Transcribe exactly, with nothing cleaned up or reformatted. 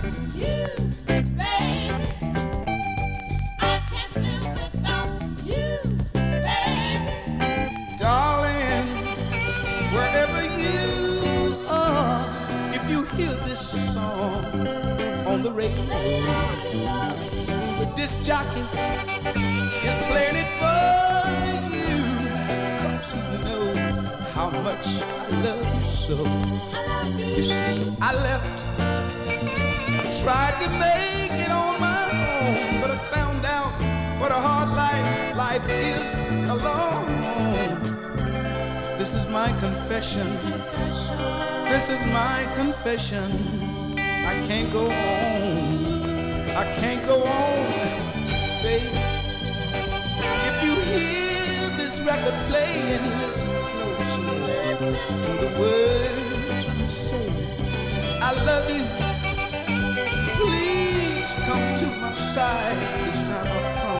Jockey is playing it for you, 'cause you know how much I love you so. You see, I left, I tried to make it on my own, but I found out what a hard life life is alone. This is my confession, this is my confession. I can't go on, I can't go on, baby. If you hear this record playing, listen closely to the words I'm saying. I love you, please come to my side.